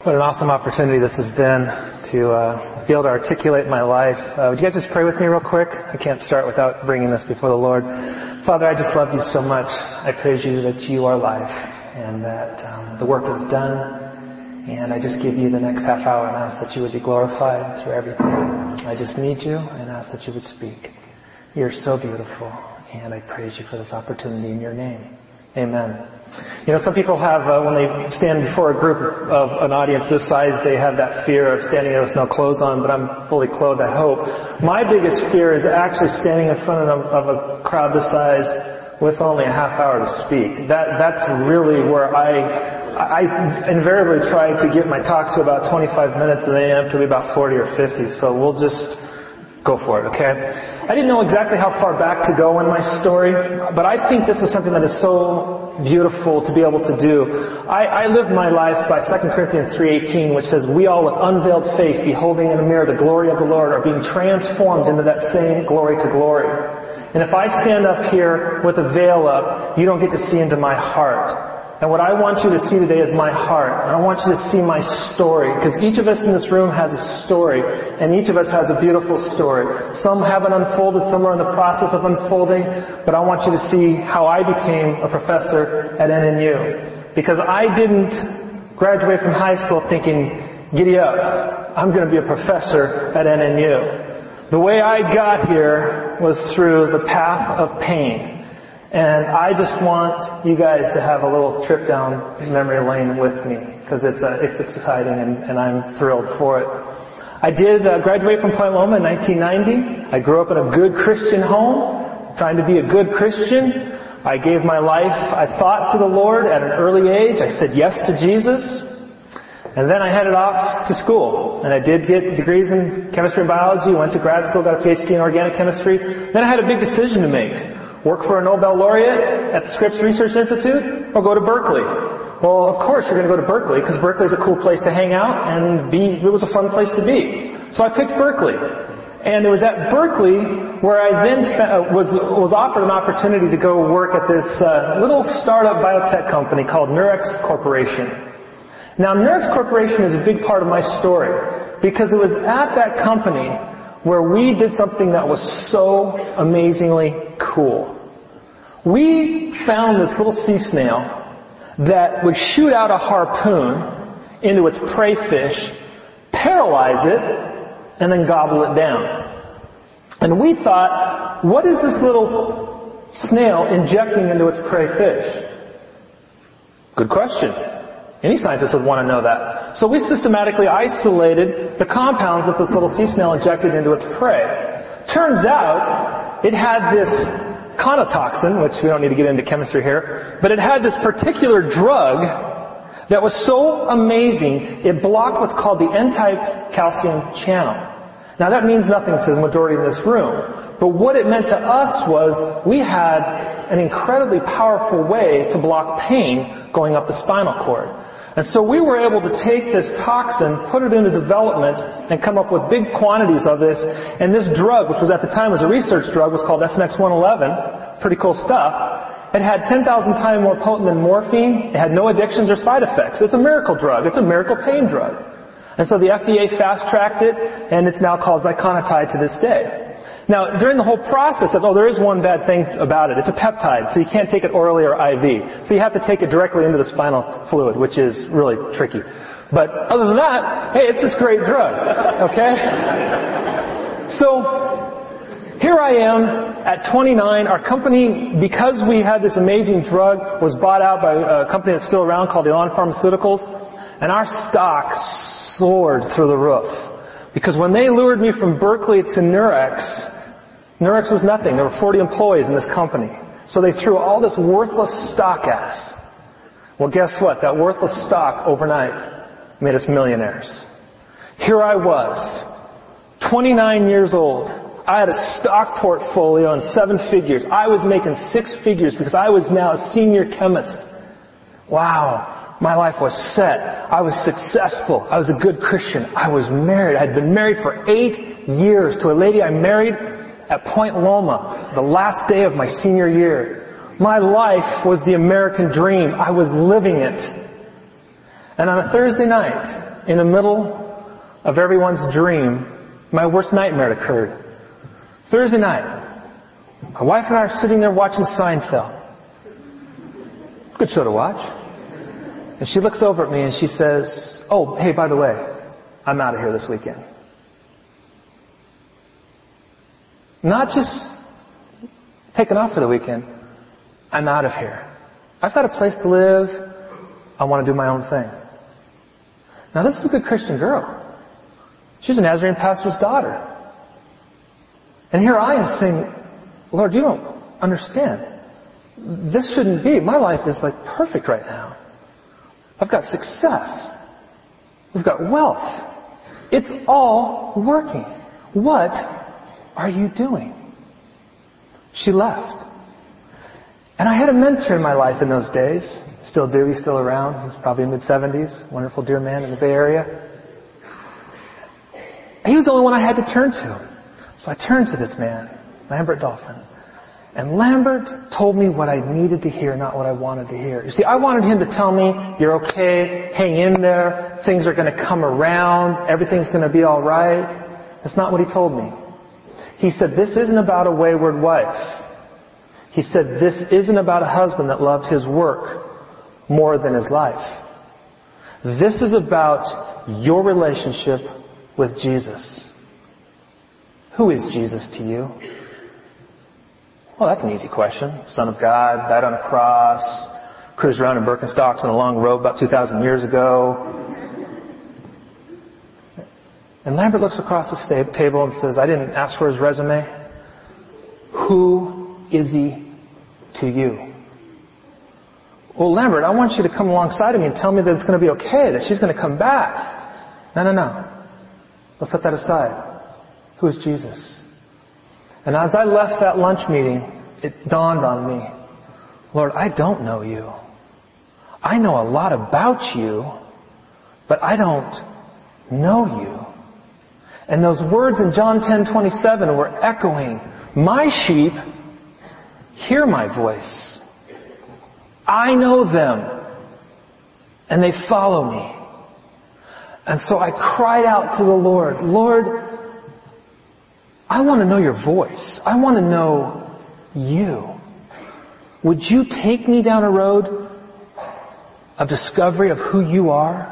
What an awesome opportunity this has been to be able to articulate my life. Would you guys just pray with me real quick? I can't start without bringing this before the Lord. Father, I just love you so much. I praise you that you are life and that the work is done. And I just give you the next half hour and ask that you would be glorified through everything. I just need you and ask that you would speak. You're so beautiful, and I praise you for this opportunity in your name. Amen. You know, some people have, when they stand before a group of an audience this size, they have that fear of standing there with no clothes on, but I'm fully clothed, I hope. My biggest fear is actually standing in front of a crowd this size with only a half hour to speak. That's really where I invariably try to get my talks to about 25 minutes, and they end up to be about 40 or 50, so we'll just go for it, okay? I didn't know exactly how far back to go in my story, but I think this is something that is so beautiful to be able to do. I lived my life by 2 Corinthians 3:18, which says, "We all with unveiled face, beholding in a mirror the glory of the Lord, are being transformed into that same glory to glory." And if I stand up here with a veil up, you don't get to see into my heart. And what I want you to see today is my heart. And I want you to see my story. Because each of us in this room has a story. And each of us has a beautiful story. Some haven't unfolded. Some are in the process of unfolding. But I want you to see how I became a professor at NNU. Because I didn't graduate from high school thinking, giddy up, I'm going to be a professor at NNU. The way I got here was through the path of pain. And I just want you guys to have a little trip down memory lane with me, because it's exciting and I'm thrilled for it. I did graduate from Point Loma in 1990. I grew up in a good Christian home, trying to be a good Christian. I gave my life, I thought, to the Lord at an early age. I said yes to Jesus. And then I headed off to school. And I did get degrees in chemistry and biology, went to grad school, got a PhD in organic chemistry. Then I had a big decision to make. Work for a Nobel laureate at the Scripps Research Institute, or go to Berkeley? Well, of course you're going to go to Berkeley, because Berkeley's a cool place to hang out, and it was a fun place to be. So I picked Berkeley. And it was at Berkeley where I then was offered an opportunity to go work at this little startup biotech company called Nurex Corporation. Now, Nurex Corporation is a big part of my story, because it was at that company where we did something that was so amazingly cool. We found this little sea snail that would shoot out a harpoon into its prey fish, paralyze it, and then gobble it down. And we thought, what is this little snail injecting into its prey fish? Good question. Any scientist would want to know that. So we systematically isolated the compounds that this little sea snail injected into its prey. Turns out it had this conotoxin, which we don't need to get into chemistry here, but it had this particular drug that was so amazing, it blocked what's called the N-type calcium channel. Now that means nothing to the majority in this room, but what it meant to us was we had an incredibly powerful way to block pain going up the spinal cord. And so we were able to take this toxin, put it into development, and come up with big quantities of this. And this drug, which was at the time was a research drug, was called SNX-111. Pretty cool stuff. It had 10,000 times more potent than morphine. It had no addictions or side effects. It's a miracle drug. It's a miracle pain drug. And so the FDA fast-tracked it, and it's now called Ziconotide to this day. Now, during the whole process there is one bad thing about it. It's a peptide, so you can't take it orally or IV. So you have to take it directly into the spinal fluid, which is really tricky. But other than that, hey, it's this great drug. Okay? So, here I am at 29. Our company, because we had this amazing drug, was bought out by a company that's still around called Elan Pharmaceuticals. And our stock soared through the roof. Because when they lured me from Berkeley to Nurex was nothing. There were 40 employees in this company. So they threw all this worthless stock at us. Well, guess what? That worthless stock overnight made us millionaires. Here I was, 29 years old. I had a stock portfolio in 7 figures. I was making 6 figures because I was now a senior chemist. Wow. My life was set. I was successful. I was a good Christian. I was married. I had been married for 8 years to a lady I married at Point Loma, the last day of my senior year. My life was the American dream. I was living it. And on a Thursday night, in the middle of everyone's dream, my worst nightmare occurred. Thursday night, my wife and I are sitting there watching Seinfeld. Good show to watch. And she looks over at me and she says, "Oh, hey, by the way, I'm out of here this weekend." Not just taking off for the weekend. I'm out of here. I've got a place to live. I want to do my own thing. Now, this is a good Christian girl. She's a Nazarene pastor's daughter. And here I am saying, "Lord, you don't understand. This shouldn't be. My life is like perfect right now. I've got success. We've got wealth. It's all working. What are you doing?" She left. And I had a mentor in my life in those days. Still do. He's still around. He's probably in mid-70s. Wonderful dear man in the Bay Area. He was the only one I had to turn to. So I turned to this man, Lambert Dolphin. And Lambert told me what I needed to hear, not what I wanted to hear. You see, I wanted him to tell me, "You're okay, hang in there, things are going to come around, everything's going to be all right." That's not what he told me. He said, "This isn't about a wayward wife." He said, "This isn't about a husband that loved his work more than his life. This is about your relationship with Jesus." Who is Jesus to you? Well, that's an easy question. Son of God, died on a cross, cruised around in Birkenstocks on a long road about 2,000 years ago. And Lambert looks across the table and says, "I didn't ask for his resume. Who is he to you?" "Well, Lambert, I want you to come alongside of me and tell me that it's going to be okay, that she's going to come back." No. Let's set that aside. Who is Jesus? And as I left that lunch meeting, it dawned on me, Lord, I don't know you. I know a lot about you, but I don't know you. And those words in John 10:27 were echoing, "My sheep hear my voice. I know them, and they follow me." And so I cried out to the Lord, "Lord, I want to know your voice. I want to know you. Would you take me down a road of discovery of who you are?"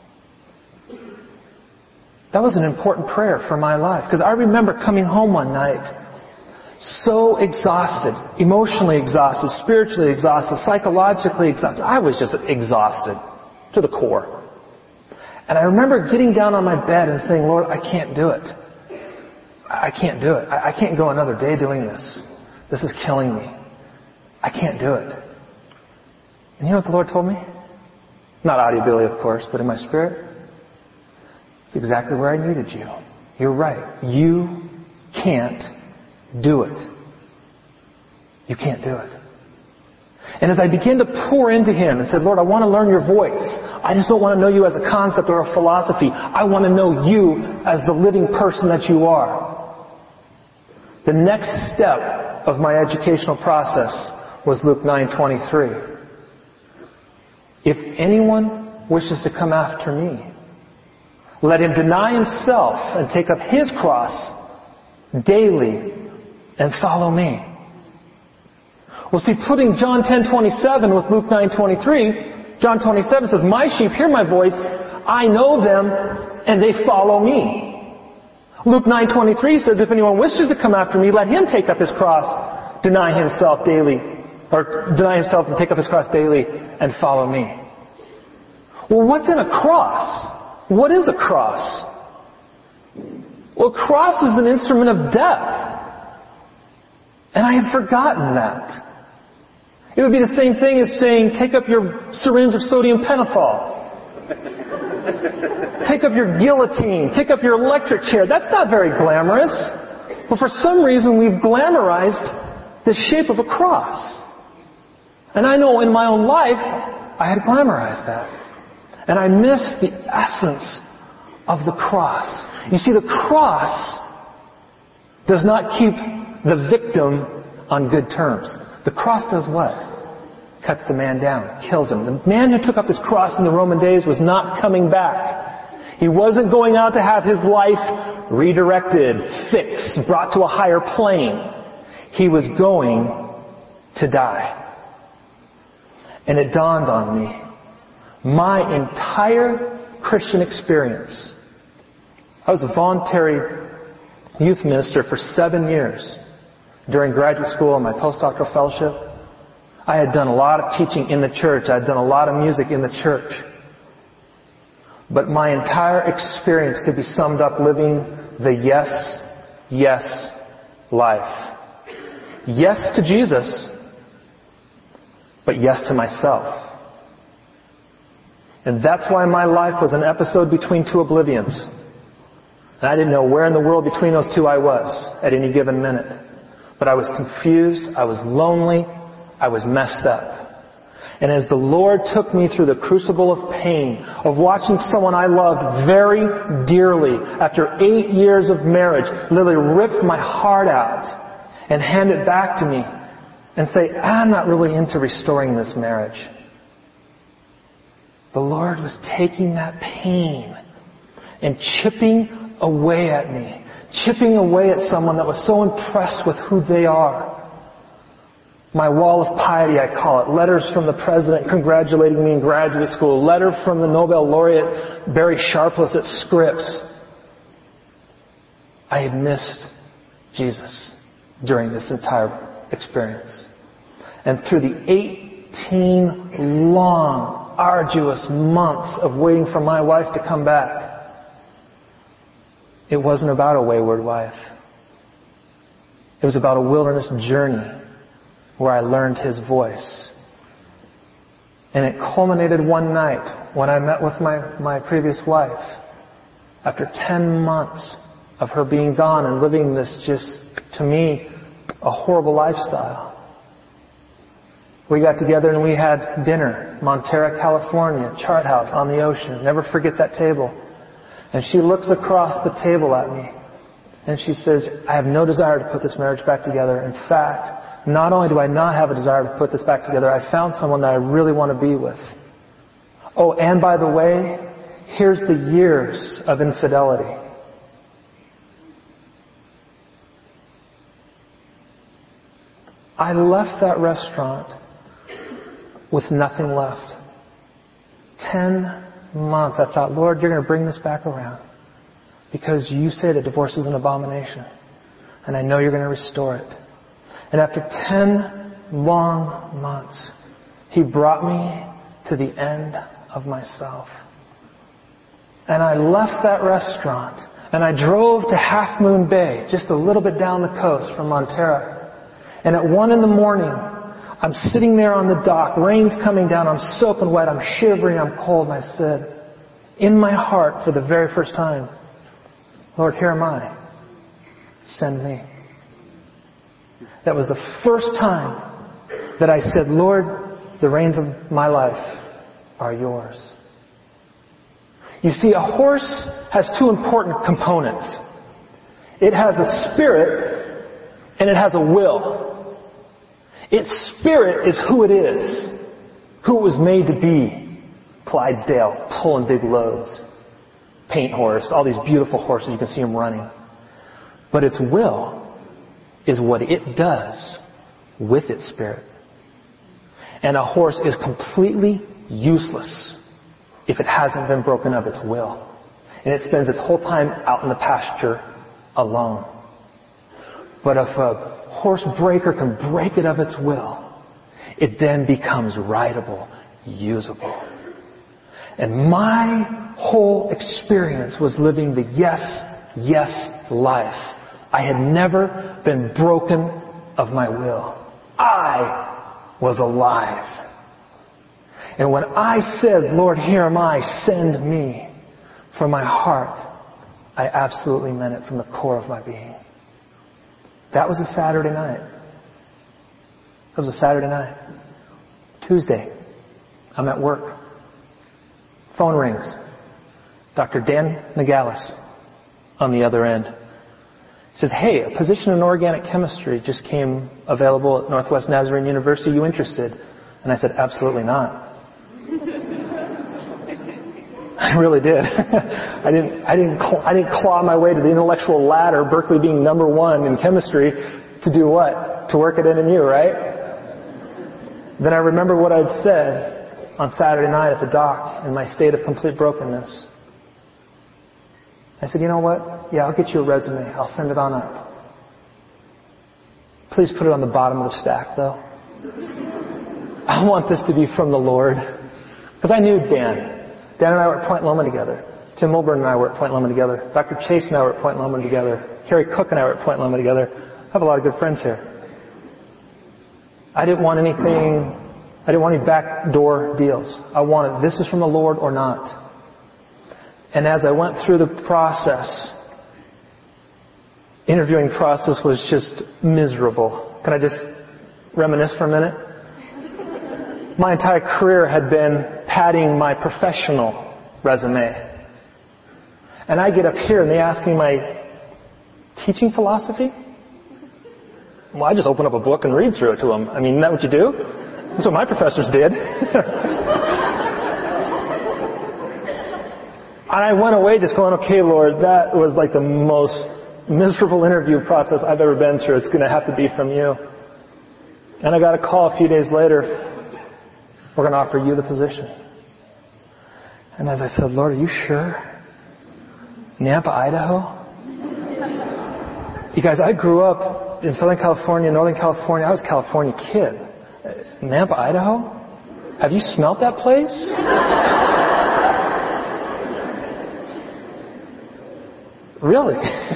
That was an important prayer for my life, because I remember coming home one night so exhausted, emotionally exhausted, spiritually exhausted, psychologically exhausted. I was just exhausted to the core. And I remember getting down on my bed and saying, "Lord, I can't do it. I can't do it. I can't go another day doing this. This is killing me. I can't do it." And you know what the Lord told me? Not audibly, of course, but in my spirit. It's exactly where I needed you. You're right. You can't do it. You can't do it. And as I began to pour into Him and said, "Lord, I want to learn your voice. I just don't want to know you as a concept or a philosophy. I want to know you as the living person that you are." The next step of my educational process was Luke 9:23. "If anyone wishes to come after me, let him deny himself and take up his cross daily and follow me." Well, see, putting John 10:27 with Luke 9:23, John 27 says, "My sheep hear my voice, I know them, and they follow me." Luke 9:23 says, "If anyone wishes to come after me, let him take up his cross, deny himself and take up his cross daily, and follow me." Well, what's in a cross? What is a cross? Well, a cross is an instrument of death. And I had forgotten that. It would be the same thing as saying, "Take up your syringe of sodium pentothal. Take up your guillotine. Take up your electric chair." That's not very glamorous. But for some reason, we've glamorized the shape of a cross. And I know in my own life, I had glamorized that. And I missed the essence of the cross. You see, the cross does not keep the victim on good terms. The cross does what? Cuts the man down, kills him. The man who took up his cross in the Roman days was not coming back. He wasn't going out to have his life redirected, fixed, brought to a higher plane. He was going to die. And it dawned on me, my entire Christian experience. I was a voluntary youth minister for 7 years during graduate school and my postdoctoral fellowship. I had done a lot of teaching in the church. I had done a lot of music in the church. But my entire experience could be summed up living the yes, yes life. Yes to Jesus, but yes to myself. And that's why my life was an episode between two oblivions. And I didn't know where in the world between those two I was at any given minute. But I was confused, I was lonely, I was messed up. And as the Lord took me through the crucible of pain, of watching someone I loved very dearly, after 8 years of marriage, literally rip my heart out and hand it back to me and say, I'm not really into restoring this marriage. The Lord was taking that pain and chipping away at me, chipping away at someone that was so impressed with who they are. My wall of piety, I call it. Letters from the president congratulating me in graduate school. Letter from the Nobel laureate Barry Sharpless at Scripps. I had missed Jesus during this entire experience. And through the 18 long, arduous months of waiting for my wife to come back, it wasn't about a wayward wife. It was about a wilderness journey where I learned His voice. And it culminated one night when I met with my previous wife. After 10 months of her being gone and living this just, to me, a horrible lifestyle. We got together and we had dinner, Montera, California, Chart House on the ocean. Never forget that table. And she looks across the table at me and she says, I have no desire to put this marriage back together. In fact, not only do I not have a desire to put this back together, I found someone that I really want to be with. Oh, and by the way, here's the years of infidelity. I left that restaurant with nothing left. 10 months. I thought, Lord, you're going to bring this back around because you say that divorce is an abomination. And I know you're going to restore it. And after 10 long months, He brought me to the end of myself. And I left that restaurant and I drove to Half Moon Bay, just a little bit down the coast from Montera. And at 1 a.m, I'm sitting there on the dock, rain's coming down, I'm soaking wet, I'm shivering, I'm cold, and I said, in my heart for the very first time, Lord, here am I. Send me. That was the first time that I said, Lord, the reins of my life are yours. You see, a horse has two important components. It has a spirit and it has a will. Its spirit is who it is, who it was made to be. Clydesdale, pulling big loads. Paint horse, all these beautiful horses, you can see them running. But its will is what it does with its spirit. And a horse is completely useless if it hasn't been broken of its will. And it spends its whole time out in the pasture alone. But if a horse breaker can break it of its will, it then becomes rideable, usable. And my whole experience was living the yes, yes life. I had never been broken of my will. I was alive. And when I said, Lord, here am I, send me, from my heart, I absolutely meant it from the core of my being. That was a Saturday night. That was a Saturday night. Tuesday, I'm at work. Phone rings. Dr. Dan Nagalis on the other end. He says, hey, a position in organic chemistry just came available at Northwest Nazarene University. Are you interested? And I said, absolutely not. I really did. I didn't claw my way to the intellectual ladder, Berkeley being number one in chemistry, to do what? To work at NNU, right? Then I remember what I'd said on Saturday night at the dock in my state of complete brokenness. I said, you know what? Yeah, I'll get you a resume. I'll send it on up. Please put it on the bottom of the stack, though. I want this to be from the Lord. Because I knew Dan. Dan and I were at Point Loma together. Tim Mulburn and I were at Point Loma together. Dr. Chase and I were at Point Loma together. Harry Cook and I were at Point Loma together. I have a lot of good friends here. I didn't want any backdoor deals. I wanted, this is from the Lord or not. And as I went through the process, interviewing process was just miserable. Can I just reminisce for a minute? My entire career had been padding my professional resume. And I get up here and they ask me my teaching philosophy. Well, I just open up a book and read through it to them. I mean, isn't that what you do? That's what my professors did. And I went away just going, okay, Lord, that was like the most miserable interview process I've ever been through. It's going to have to be from you. And I got a call a few days later. We're going to offer you the position. And as I said, Lord, are you sure? Nampa, Idaho? You guys, I grew up in Southern California, Northern California. I was a California kid. Nampa, Idaho? Have you smelt that place? Really?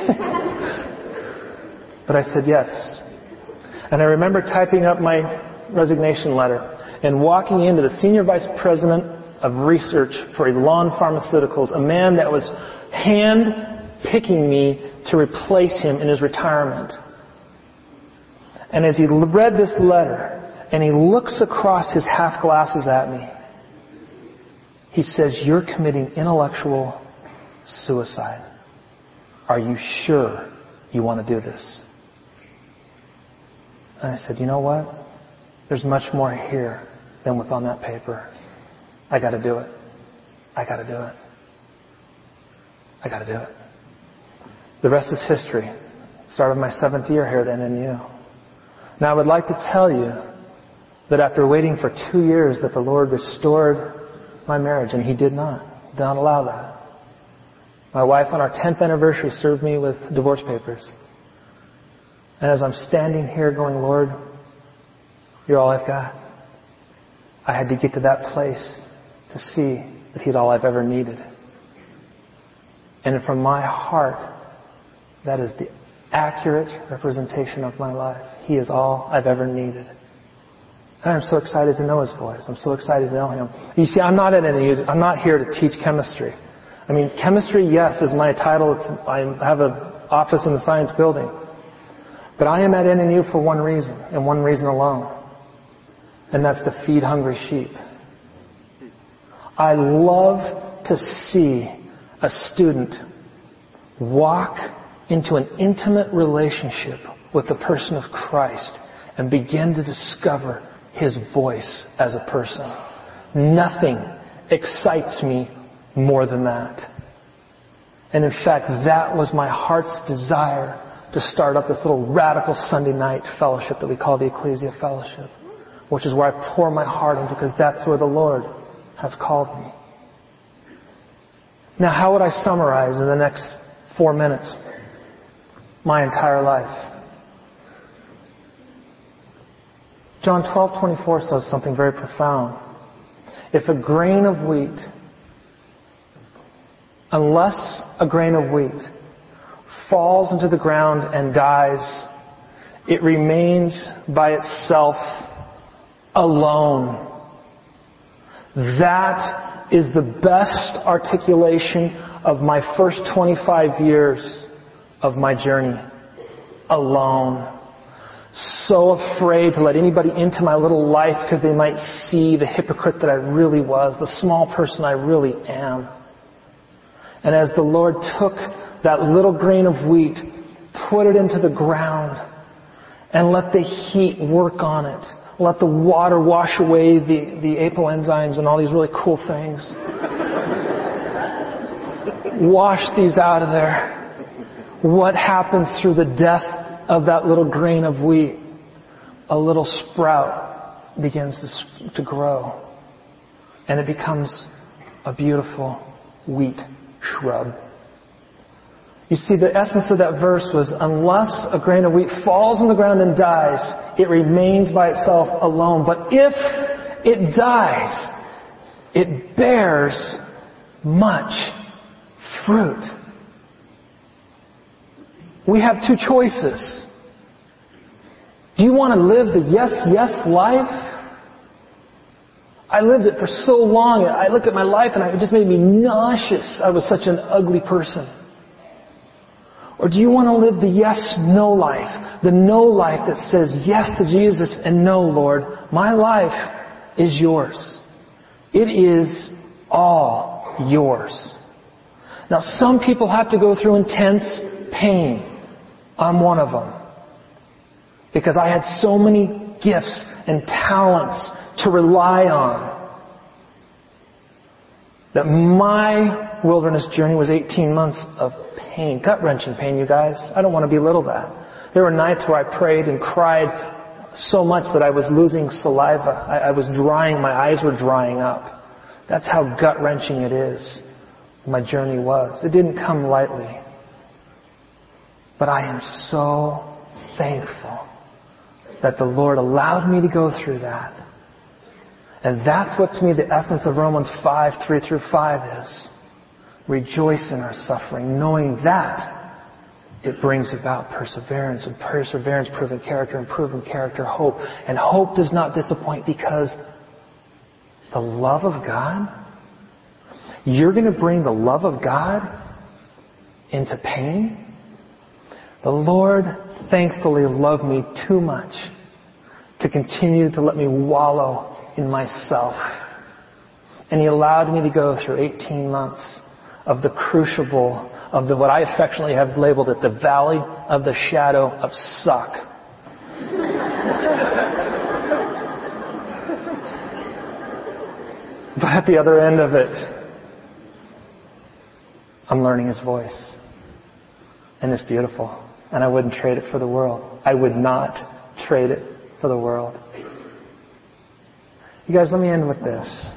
But I said yes. And I remember typing up my resignation letter and walking into the senior vice president of research for Elan Pharmaceuticals, a man that was hand-picking me to replace him in his retirement. And as he read this letter, and he looks across his half glasses at me, he says, you're committing intellectual suicide. Are you sure you want to do this? And I said, you know what? There's much more here than what's on that paper. I got to do it. I got to do it. I got to do it. The rest is history. Started my 7th year here at NNU. Now I would like to tell you that after waiting for 2 years that the Lord restored my marriage, and He did not allow that. My wife on our 10th anniversary served me with divorce papers. And as I'm standing here going, Lord, you're all I've got. I had to get to that place to see that He's all I've ever needed. And from my heart, that is the accurate representation of my life. He is all I've ever needed. And I'm so excited to know His voice. I'm so excited to know Him. You see, I'm not here to teach chemistry. I mean, chemistry, yes, is my title. I have an office in the science building. But I am at NNU for one reason, and one reason alone. And that's to feed hungry sheep. I love to see a student walk into an intimate relationship with the person of Christ and begin to discover his voice as a person. Nothing excites me more than that. And in fact, that was my heart's desire to start up this little radical Sunday night fellowship that we call the Ecclesia Fellowship, which is where I pour my heart into, because that's where the Lord has called me. Now, how would I summarize in the next 4 minutes my entire life? John 12:24 says something very profound. If a grain of wheat, unless a grain of wheat falls into the ground and dies, it remains by itself alone. That is the best articulation of my first 25 years of my journey. Alone. So afraid to let anybody into my little life because they might see the hypocrite that I really was, the small person I really am. And as the Lord took that little grain of wheat, put it into the ground, and let the heat work on it, let the water wash away the apoenzymes and all these really cool things. wash these out of there. What happens through the death of that little grain of wheat? A little sprout begins to grow. And it becomes a beautiful wheat shrub. You see, the essence of that verse was, unless a grain of wheat falls on the ground and dies, it remains by itself alone. But if it dies, it bears much fruit. We have two choices. Do you want to live the yes life? I lived it for so long. I looked at my life and it just made me nauseous. I was such an ugly person. Or do you want to live the yes-no life? The no life that says yes to Jesus and no, Lord, my life is yours. It is all yours. Now, some people have to go through intense pain. I'm one of them. Because I had so many gifts and talents to rely on that my wilderness journey was 18 months of pain, gut-wrenching pain, you guys. I don't want to belittle that. There were nights where I prayed and cried so much that I was losing saliva. I was drying, my eyes were drying up. That's how gut-wrenching it is. My journey was. It didn't come lightly. But I am so thankful that the Lord allowed me to go through that. And that's what, to me, the essence of Romans 5:3-5 is. Rejoice in our suffering, knowing that it brings about perseverance, and perseverance, proven character, and proven character, hope. And hope does not disappoint, because the love of God, you're going to bring the love of God into pain? The Lord thankfully loved me too much to continue to let me wallow in myself. And He allowed me to go through 18 months of the crucible of what I affectionately have labeled it, the valley of the shadow of suck. But at the other end of it, I'm learning His voice. And it's beautiful. And I wouldn't trade it for the world. I would not trade it for the world. You guys, let me end with this.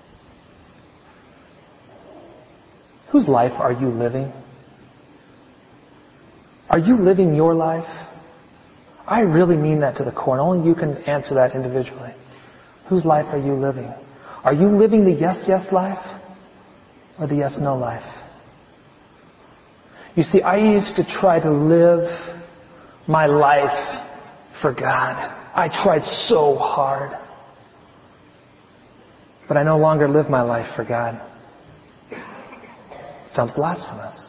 Whose life are you living? Are you living your life? I really mean that to the core. And only you can answer that individually. Whose life are you living? Are you living the yes life or the yes no life? You see, I used to try to live my life for God. I tried so hard. But I no longer live my life for God. It sounds blasphemous.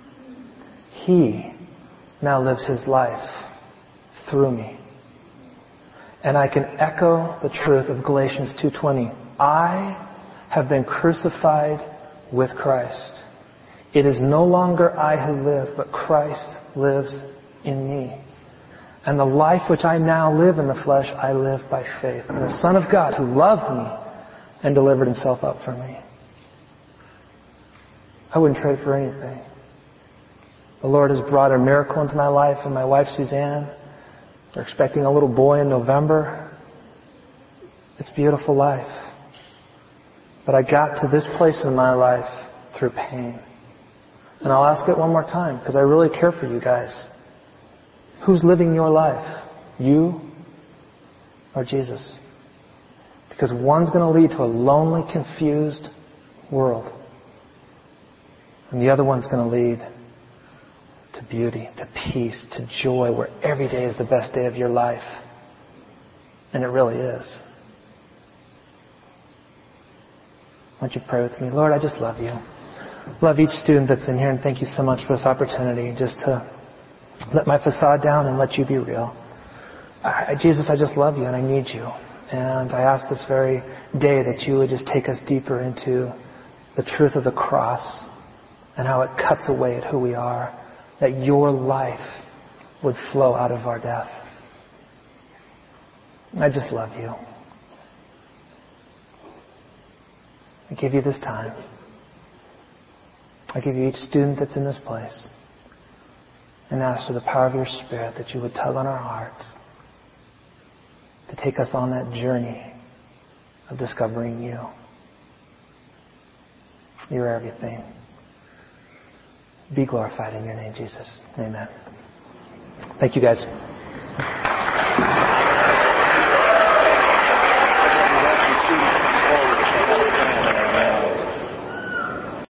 He now lives His life through me. And I can echo the truth of Galatians 2:20. I have been crucified with Christ. It is no longer I who live, but Christ lives in me. And the life which I now live in the flesh, I live by faith in the Son of God who loved me and delivered Himself up for me. I wouldn't trade for anything. The Lord has brought a miracle into my life and my wife Suzanne. We're expecting a little boy in November. It's a beautiful life. But I got to this place in my life through pain. And I'll ask it one more time, because I really care for you guys. Who's living your life? You or Jesus? Because one's going to lead to a lonely, confused world. And the other one's going to lead to beauty, to peace, to joy, where every day is the best day of your life. And it really is. Won't you pray with me? Lord, I just love you. Love each student that's in here, and thank you so much for this opportunity just to let my facade down and let you be real. Jesus, I just love you and I need you. And I ask this very day that you would just take us deeper into the truth of the cross and how it cuts away at who we are, that your life would flow out of our death. I just love you. I give you this time. I give you each student that's in this place and ask for the power of your Spirit that you would tug on our hearts to take us on that journey of discovering you. You're everything. Be glorified in your name, Jesus. Amen. Thank you, guys.